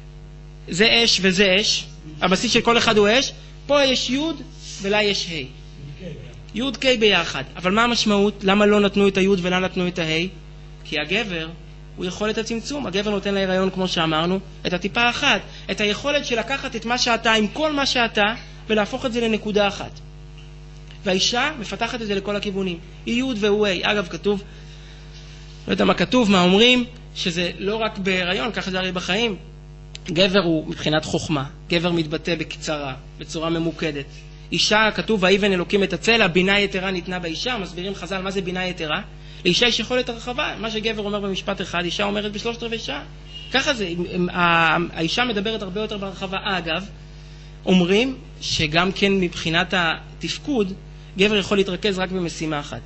זה אש וזה אש, הבסיס של כל אחד הוא אש, פה יש יוד ולה יש ה'. יוד קי ביחד. אבל מה המשמעות? למה לא נתנו את היוד ולא נתנו את ההי? כי הגבר הוא יכולת הצמצום. הגבר נותן להיריון, כמו שאמרנו, את הטיפה האחת, את היכולת של לקחת את מה שאתה עם כל מה שאתה ולהפוך את זה לנקודה אחת. והאישה מפתחת את זה לכל הכיוונים. היא יוד והוא ה'. אגב, כתוב, לא יודע מה כתוב, מה אומרים, שזה לא רק בהיריון, ככה זה הרי בחיים. גבר הוא מבחינת חוכמה, גבר מתבטא בקצרה, בצורה ממוקדת. אישה, כתוב, ויבן אלוקים את הצלע, בינה יתרה ניתנה באישה. מסבירים חז"ל מה זה בינה יתרה. לאישה יש יכולת הרחבה, מה שגבר אומר במשפט אחד, אישה אומרת בשלושת רבעי שעה. ככה זה, האישה מדברת הרבה יותר בהרחבה. אגב, אומרים שגם כן מבחינת התפקוד, גבר יכול להתרכז רק במשימה אחת.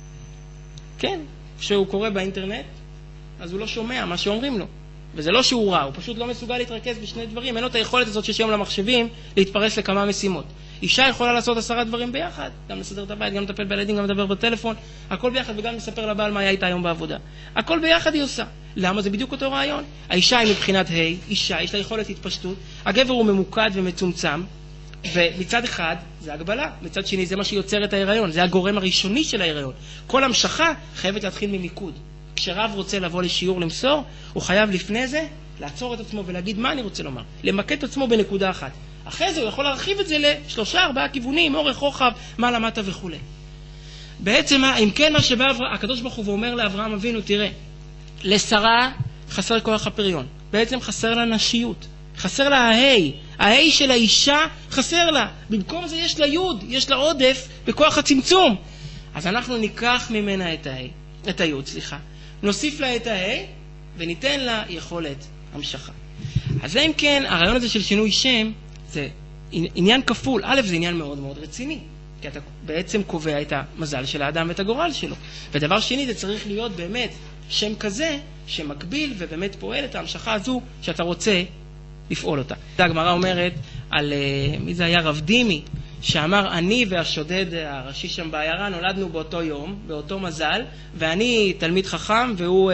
כן, כשהוא קורא באינטרנט, אז הוא לא שומע מה שאומרים לו. וזה לא שהוא רע, הוא פשוט לא מסוגל להתרכז בשני דברים. אין לו את היכולת הזאת שיש היום למחשבים להתפרס לכמה משימות. אישה יכולה לעשות עשרה דברים ביחד, גם לסדר את הבית, גם לטפל בילדים, גם לדבר בטלפון, הכל ביחד, וגם לספר לבעל מה היה איתה היום בעבודה. הכל ביחד היא עושה. למה? זה בדיוק אותו רעיון. האישה היא מבחינת ה', אישה, יש לה יכולת התפשטות, הגבר הוא ממוקד ומצומצם, ומצד אחד זה הגבלה, מצד שני זה מה שיוצר את ההיריון, זה הגורם הראשוני של ההיריון. כל המשכה חייבת להתחיל ממיקוד. כשרב רוצה לבוא לשיעור למסור, הוא חייב לפני זה לעצור את עצמו ולהגיד מה אני רוצה לומר, למקד את עצמו בנקודה אחת. אחרי זה הוא יכול להרחיב את זה לשלושה, ארבעה כיוונים, אורך, רוחב, מה למדת וכו'. בעצם, אם כן מה שבא הקדוש ברוך הוא ואומר לאברהם אבינו, תראה, לשרה חסר כוח הפריון, בעצם חסר לה נשיות, חסר לה ההי, ההי של האישה חסר לה, במקום זה יש לה יוד, יש לה עודף בכוח הצמצום. אז אנחנו ניקח ממנה את ההי, את היוד, סליחה, נוסיף לה את ההי וניתן לה יכולת המשכה. אז אם כן, הרעיון הזה של שינוי שם זה עניין כפול. א', זה עניין מאוד מאוד רציני, כי אתה בעצם קובע את המזל של האדם ואת הגורל שלו. ודבר שני, זה צריך להיות באמת שם כזה שמקביל ובאמת פועל את ההמשכה הזו שאתה רוצה לפעול אותה. הגמרא אומרת על, מי זה היה? רב דימי, שאמר, אני והשודד הראשי שם בעיירה נולדנו באותו יום, באותו מזל, ואני תלמיד חכם והוא,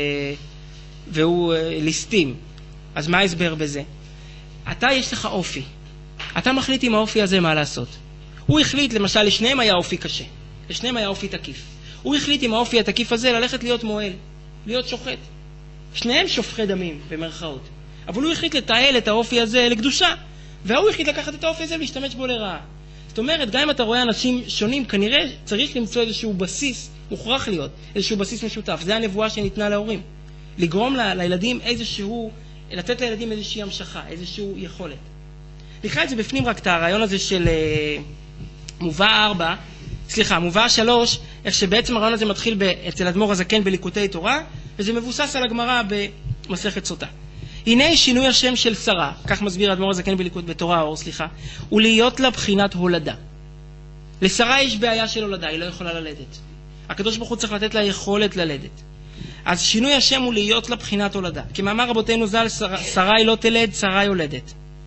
והוא ליסטים. אז מה ההסבר בזה? אתה יש לך אופי. אתה מחליט עם האופי הזה מה לעשות. הוא החליט, למשל, לשניהם היה אופי קשה. לשניהם היה אופי תקיף. הוא החליט עם האופי התקיף הזה ללכת להיות מועל, להיות שוחט. שניהם שופכי דמים, במרכאות. אבל הוא החליט לתעל את האופי הזה לקדושה. והוא החליט לקחת את האופי הזה ולהשתמש בו לרעה. זאת אומרת, גם אם אתה רואה אנשים שונים, כנראה צריך למצוא איזשהו בסיס, מוכרח להיות, איזשהו בסיס משותף. זה הנבואה שניתנה להורים. לגרום ל- לילדים איזשהו, לתת לילדים איזושהי המשכה, איזשהו יכולת. נקרא את זה בפנים רק את הרעיון הזה של uh, מובא ארבע, סליחה, מובא שלוש, איך שבעצם הרעיון הזה מתחיל ב- אצל אדמו"ר הזקן בליקוטי תורה, וזה מבוסס על הגמרא במסכת סוטה. הנה שינוי השם של שרה, כך מסביר אדמו"ר הזקן בליקוט בתורה האור, סליחה, הוא להיות לה בחינת הולדה. לשרה יש בעיה של הולדה, היא לא יכולה ללדת. הקדוש ברוך הוא צריך לתת לה יכולת ללדת. אז שינוי השם הוא להיות לה בחינת הולדה. כמאמר רבותינו ז"ל, שרה היא לא תלד, שרה יולדת.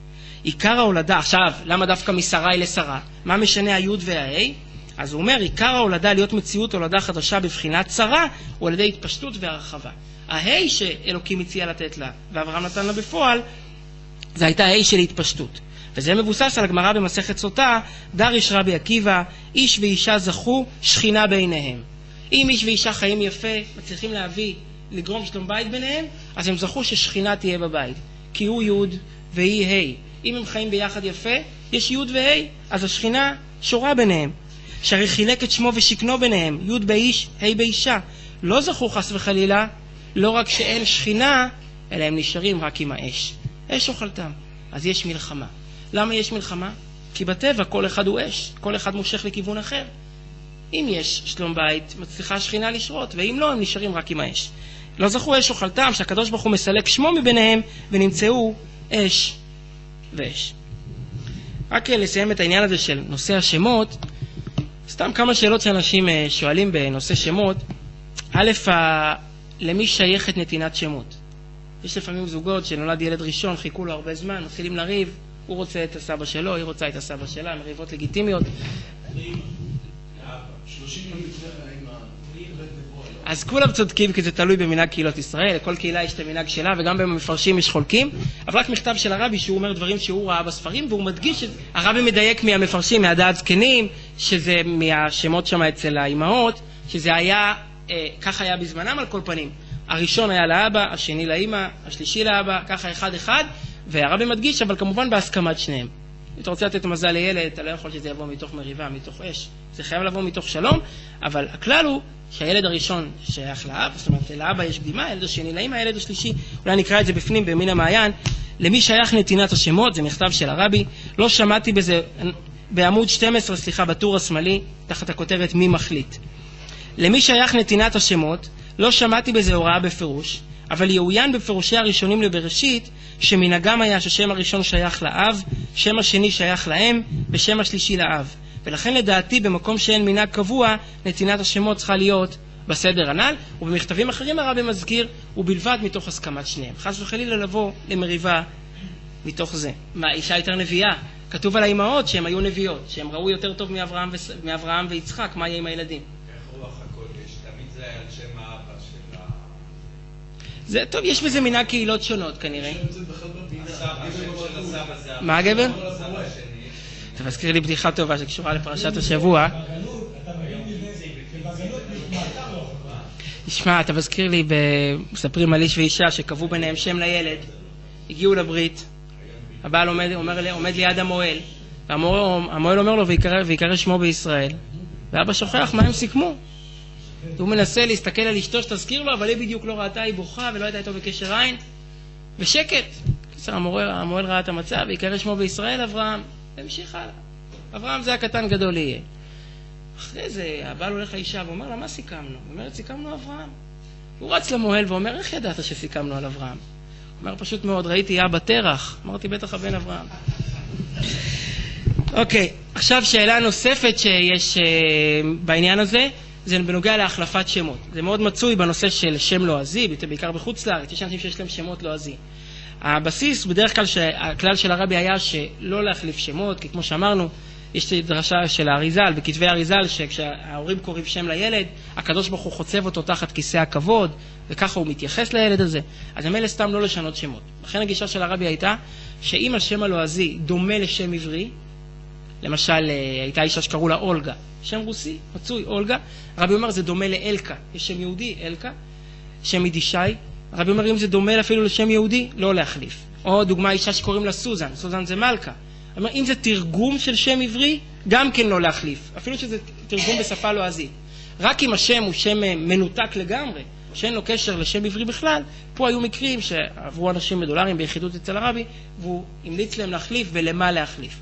עיקר ההולדה, עכשיו, למה דווקא משרי לשרה? מה משנה היוד וההי? אז הוא אומר, עיקר ההולדה להיות מציאות הולדה חדשה בבחינת שרה, הוא על ידי התפשטות והרחבה. ההי שאלוקים הציע לתת לה, ואברהם נתן לה בפועל, זה הייתה ההי של התפשטות. וזה מבוסס על הגמרא במסכת סוטה, דריש רבי עקיבא, איש ואישה זכו שכינה ביניהם. אם איש ואישה חיים יפה, מצליחים להביא, לגרום שלום בית ביניהם, אז הם זכו ששכינה תהיה בבית. כי הוא יוד והיא ה'. אם הם חיים ביחד יפה, יש יוד וה', אז השכינה שורה ביניהם. שהרי חילק את שמו ושכנו ביניהם, יוד באיש, ה' באישה. לא זכו חס וחלילה, לא רק שאין שכינה, אלא הם נשארים רק עם האש. אש אוכלתם. אז יש מלחמה. למה יש מלחמה? כי בטבע כל אחד הוא אש, כל אחד מושך לכיוון אחר. אם יש שלום בית, מצליחה שכינה לשרות, ואם לא, הם נשארים רק עם האש. לא זכו אש אוכלתם, שהקדוש ברוך הוא מסלק שמו מביניהם, ונמצאו אש ואש. רק לסיים את העניין הזה של נושא השמות, סתם כמה שאלות שאנשים שואלים בנושא שמות. א', למי שייכת נתינת שמות? יש לפעמים זוגות שנולד ילד ראשון, חיכו לו הרבה זמן, מתחילים לריב, הוא רוצה את הסבא שלו, היא רוצה את הסבא שלה, מריבות לגיטימיות. אז כולם צודקים, כי זה תלוי במנהג קהילות ישראל, לכל קהילה יש את המנהג שלה, וגם במפרשים יש חולקים, אבל רק מכתב של הרבי שהוא אומר דברים שהוא ראה בספרים, והוא מדגיש, הרבי מדייק מהמפרשים, מהדעת זקנים, שזה מהשמות שם אצל האימהות, שזה היה, אה, ככה היה בזמנם על כל פנים. הראשון היה לאבא, השני לאמא, השלישי לאבא, ככה אחד אחד, והרבי מדגיש, אבל כמובן בהסכמת שניהם. אם אתה רוצה לתת מזל לילד, אתה לא יכול שזה יבוא מתוך מריבה, מתוך אש. זה חייב לבוא מתוך שלום, אבל הכלל הוא שהילד הראשון שייך לאב, זאת אומרת, לאבא יש קדימה, הילד השני לאמא, הילד השלישי, אולי נקרא את זה בפנים, במין המעיין, למי שייך נתינת השמות, זה מכתב של הרבי, לא שמעתי בזה, בעמוד שתים עשרה, סליחה, בטור השמאלי, תחת הכותרת מי מחליט. למי שייך נתינת השמות, לא שמעתי בזה הוראה בפירוש, אבל יעוין בפירושי הראשונים לבראשית, שמנהגם היה ששם הראשון שייך לאב, שם השני שייך לאם, ושם השלישי לאב. ולכן לדעתי במקום שאין מנהג קבוע, נתינת השמות צריכה להיות בסדר הנ"ל, ובמכתבים אחרים הרבי מזכיר, ובלבד מתוך הסכמת שניהם. חס וחלילה לבוא למריבה מתוך זה. מה, אישה יותר נביאה? כתוב על האימהות שהן היו נביאות, שהן ראו יותר טוב מאברהם, ו... מאברהם ויצחק, מה יהיה עם הילדים? איך רוח הקודש? תמיד זה היה על שם האבא של ה... זה טוב, יש בזה מנהג קהילות שונות כנראה. מה הגבר? אתה מזכיר לי בדיחה טובה שקשורה לפרשת השבוע. תשמע, אתה מזכיר לי, מספרים על איש ואישה שקבעו ביניהם שם לילד, הגיעו לברית, הבעל עומד, אומר, עומד ליד המועל, והמועל אומר לו ויקרא שמו בישראל, ואבא שוכח מה הם סיכמו. הוא מנסה להסתכל על אשתו שתזכיר לו, אבל היא בדיוק לא ראתה, היא בוכה ולא הייתה איתו בקשר עין, ושקט. קיצר, המועל ראה את המצב, ויקרא שמו בישראל, אברהם, והמשיך הלאה. אברהם זה הקטן גדול יהיה. אחרי זה הבעל הולך לאישה ואומר לה, מה סיכמנו? הוא אומר, סיכמנו אברהם. הוא רץ למועל ואומר, איך ידעת שסיכמנו על אברהם? הוא אומר, פשוט מאוד, ראיתי אבא תרח. אמרתי, בטח הבן אברהם. אוקיי, עכשיו שאלה נוספת שיש uh, בעניין הזה, זה בנוגע להחלפת שמות. זה מאוד מצוי בנושא של שם לועזי, בעיקר בחוץ לארץ, יש אנשים שיש להם שמות לועזי. הבסיס, בדרך כלל, הכלל של הרבי היה שלא להחליף שמות, כי כמו שאמרנו, יש דרשה של האריזל, בכתבי האריזל, שכשההורים קוראים שם לילד, הקדוש ברוך הוא חוצב אותו תחת כיסא הכבוד, וככה הוא מתייחס לילד הזה. אז הם אלה סתם לא לשנות שמות. לכן הגישה של הרבי הייתה, שאם השם הלועזי דומה לשם עברי, למשל, הייתה אישה שקראו לה אולגה, שם רוסי, מצוי, אולגה, הרבי אומר, זה דומה לאלקה, יש שם יהודי, אלקה, שם ידישי, הרבי אומר, אם זה דומה אפילו לשם יהודי, לא להחליף. או דוגמה, אישה שקוראים לה סוזן, סוזן זה מלכה. אומר, אם זה תרגום של שם עברי, גם כן לא להחליף, אפילו שזה תרגום בשפה לועזית. רק אם השם הוא שם מנותק לגמרי, שאין לו קשר לשם עברי בכלל, פה היו מקרים שעברו אנשים בדולרים ביחידות אצל הרבי, והוא המליץ להם להחליף ולמה להחליף.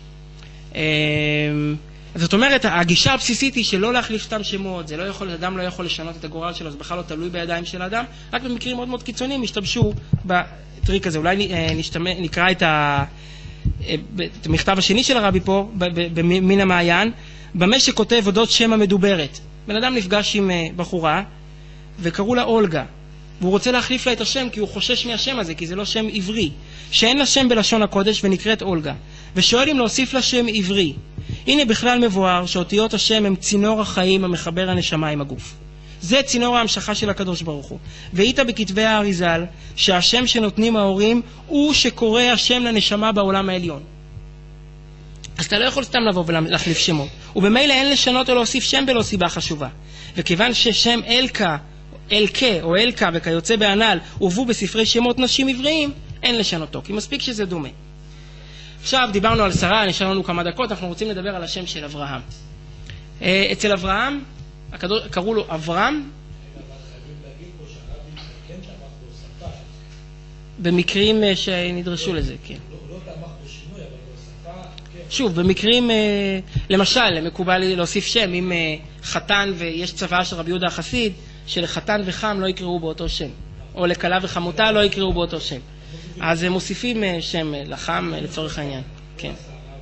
זאת אומרת, הגישה הבסיסית היא שלא להחליף סתם שמות, זה לא יכול, אדם לא יכול לשנות את הגורל שלו, זה בכלל לא תלוי בידיים של האדם, רק במקרים מאוד מאוד קיצוניים השתמשו בטריק הזה. אולי נשתמע, נקרא את, ה, את המכתב השני של הרבי פה, מן המעיין, במה שכותב אודות שם המדוברת. בן אדם נפגש עם בחורה, וקראו לה אולגה. והוא רוצה להחליף לה את השם כי הוא חושש מהשם הזה, כי זה לא שם עברי, שאין לה שם בלשון הקודש ונקראת אולגה, ושואל אם להוסיף לה שם עברי. הנה בכלל מבואר שאותיות השם הם צינור החיים המחבר הנשמה עם הגוף. זה צינור ההמשכה של הקדוש ברוך הוא. והיית בכתבי האריזל שהשם שנותנים ההורים הוא שקורא השם לנשמה בעולם העליון. אז אתה לא יכול סתם לבוא ולהחליף שמות, ובמילא אין לשנות או להוסיף שם בלא סיבה חשובה. וכיוון ששם אלקה, אלקה או אלקה וכיוצא בענל הובאו בספרי שמות נשים עבריים, אין לשנותו, כי מספיק שזה דומה. עכשיו דיברנו על שרה, נשאר לנו כמה דקות, אנחנו רוצים לדבר על השם של אברהם. אצל אברהם, הקדוש, קראו לו אברהם, במקרים שנדרשו לזה, כן. שוב, במקרים, למשל, מקובל להוסיף שם, אם חתן ויש צוואה של רבי יהודה החסיד, שלחתן וחם לא יקראו באותו שם, או לכלה וחמותה לא יקראו באותו שם. אז הם מוסיפים שם לחם לצורך העניין. כן.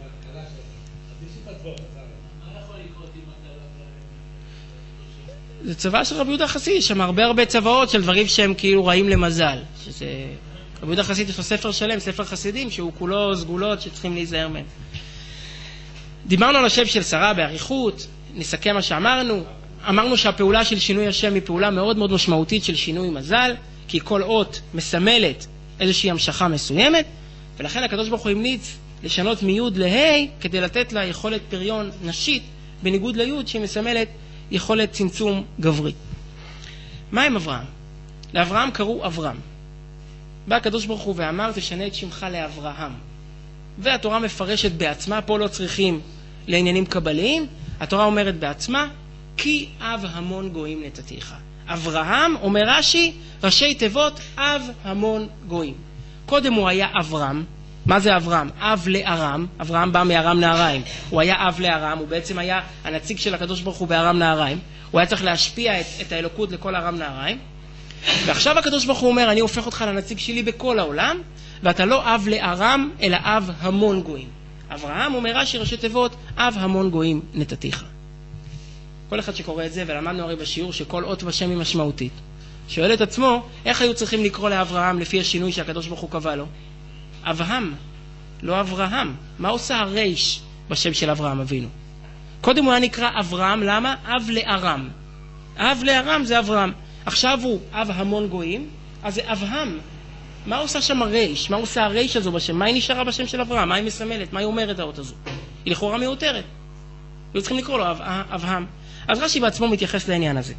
זה צוואה של רבי יהודה החסיד, יש שם הרבה הרבה צוואות של דברים שהם כאילו רעים למזל. שזה... רבי יהודה החסיד יש לו ספר שלם, ספר חסידים, שהוא כולו סגולות שצריכים להיזהר מהם. דיברנו על השם של שרה באריכות, נסכם מה שאמרנו. אמרנו שהפעולה של שינוי השם היא פעולה מאוד מאוד משמעותית של שינוי מזל, כי כל אות מסמלת איזושהי המשכה מסוימת, ולכן הקדוש ברוך הוא המליץ לשנות מיוד להי כדי לתת לה יכולת פריון נשית, בניגוד ליוד שהיא מסמלת יכולת צמצום גברי. מה עם אברהם? לאברהם קראו אברהם. בא הקדוש ברוך הוא ואמר תשנה את שמך לאברהם. והתורה מפרשת בעצמה, פה לא צריכים לעניינים קבליים, התורה אומרת בעצמה, כי אב המון גויים נתתיך. אברהם, אומר רש"י, ראשי תיבות אב המון גויים. קודם הוא היה אברהם. מה זה אברהם? אב לארם. אברהם בא מארם נהריים. הוא היה אב לארם, הוא בעצם היה הנציג של הקדוש ברוך הוא בארם נהריים. הוא היה צריך להשפיע את, את האלוקות לכל ארם נהריים. ועכשיו הקדוש ברוך הוא אומר, אני הופך אותך לנציג שלי בכל העולם, ואתה לא אב לארם, אלא אב המון גויים. אברהם אומר רש"י, ראשי תיבות, אב המון גויים נתתיך. כל אחד שקורא את זה, ולמדנו הרי בשיעור שכל אות בשם היא משמעותית, שואל את עצמו, איך היו צריכים לקרוא לאברהם לפי השינוי שהקדוש ברוך הוא קבע לו? אברהם, לא אברהם. מה עושה הריש בשם של אברהם אבינו? קודם הוא היה נקרא אברהם, למה? אב לארם. אב לארם זה אברהם. עכשיו הוא אב המון גויים, אז זה אברהם. מה עושה שם הריש? מה עושה הריש הזו בשם? מה היא נשארה בשם של אברהם? מה היא מסמלת? מה היא אומרת האות הזו? היא לכאורה מיותרת. היו צריכים לקרוא לו אב, אברהם. אז רש"י בעצמו מתייחס לעניין הזה.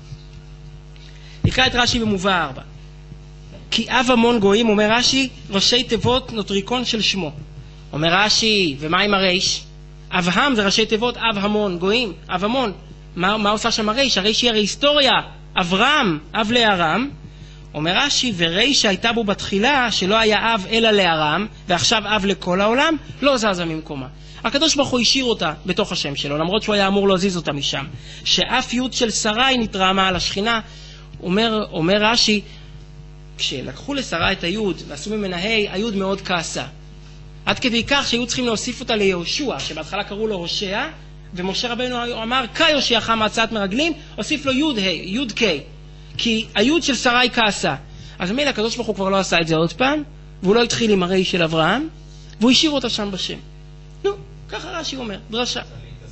נקרא את רש"י במובא ארבע. כי אב המון גויים, אומר רש"י, ראשי תיבות נוטריקון של שמו. אומר רש"י, ומה עם הריש? אברהם זה ראשי תיבות אב המון גויים, אב המון. מה, מה עושה שם הריש? הריש היא הרי היסטוריה. אברהם, אב לארם. אומר רש"י, וריש שהייתה בו בתחילה, שלא היה אב אלא לארם, ועכשיו אב לכל העולם, לא זזה ממקומה. הקדוש ברוך הוא השאיר אותה בתוך השם שלו, למרות שהוא היה אמור להזיז אותה משם. שאף יוד של שרי נתרעמה על השכינה. אומר, אומר רש"י, כשלקחו לשרה את היוד ועשו ממנה ה', היוד מאוד כעסה. עד כדי כך שהיו צריכים להוסיף אותה ליהושע, שבהתחלה קראו לו הושע, ומשה רבנו אמר, כיושיעך מהצעת מרגלים, הוסיף לו יוד ה', יוד ק', כי היוד של שרי כעסה. אז מילא הקדוש ברוך הוא כבר לא עשה את זה עוד פעם, והוא לא התחיל עם הרי של אברהם, והוא השאיר אותה שם בשם. נו, ככה רש"י אומר, דרשה.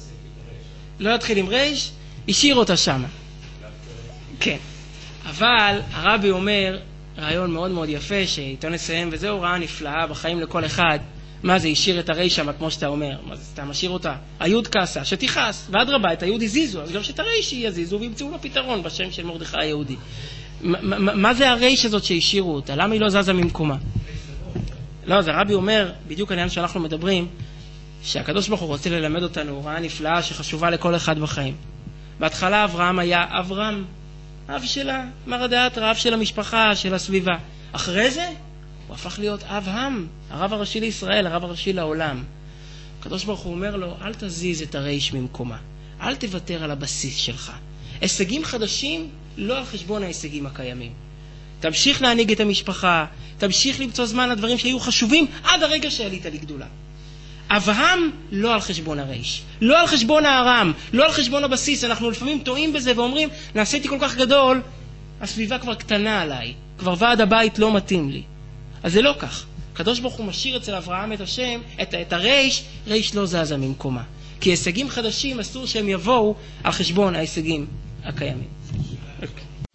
לא התחיל עם ריש, השאיר אותה שם. כן. אבל הרבי אומר, רעיון מאוד מאוד יפה, שאיתו נסיים, וזהו הוראה נפלאה בחיים לכל אחד. מה זה, השאיר את הרי שם, כמו שאתה אומר? מה זה, אתה משאיר אותה? היוד כעסה, שתיחס, ועד רבה את היוד הזיזו, אז גם שאת הרי יזיזו, וימצאו לו פתרון בשם של מרדכי היהודי. מה זה הרי שזאת שהשאירו אותה? למה היא לא זזה ממקומה? לא, אז הרבי אומר, בדיוק העניין שאנחנו מדברים, שהקדוש ברוך הוא רוצה ללמד אותנו הוראה נפלאה שחשובה לכל אחד בחיים. בהתחלה אברהם היה אברהם, אב שלה, מרדעת, רב של המשפחה, של הסביבה. אחרי זה הוא הפך להיות אברהם, הרב הראשי לישראל, הרב הראשי לעולם. הקדוש ברוך הוא אומר לו, אל תזיז את הריש ממקומה, אל תוותר על הבסיס שלך. הישגים חדשים לא על חשבון ההישגים הקיימים. תמשיך להנהיג את המשפחה, תמשיך למצוא זמן לדברים שהיו חשובים עד הרגע שעלית לגדולה. אברהם לא על חשבון הריש, לא על חשבון הארם, לא על חשבון הבסיס. אנחנו לפעמים טועים בזה ואומרים, נעשיתי כל כך גדול, הסביבה כבר קטנה עליי. כבר ועד הבית לא מתאים לי. אז זה לא כך. הקדוש ברוך הוא משאיר אצל אברהם את השם, את, את הרייש, רייש לא זזה ממקומה. כי הישגים חדשים אסור שהם יבואו על חשבון ההישגים הקיימים. Okay.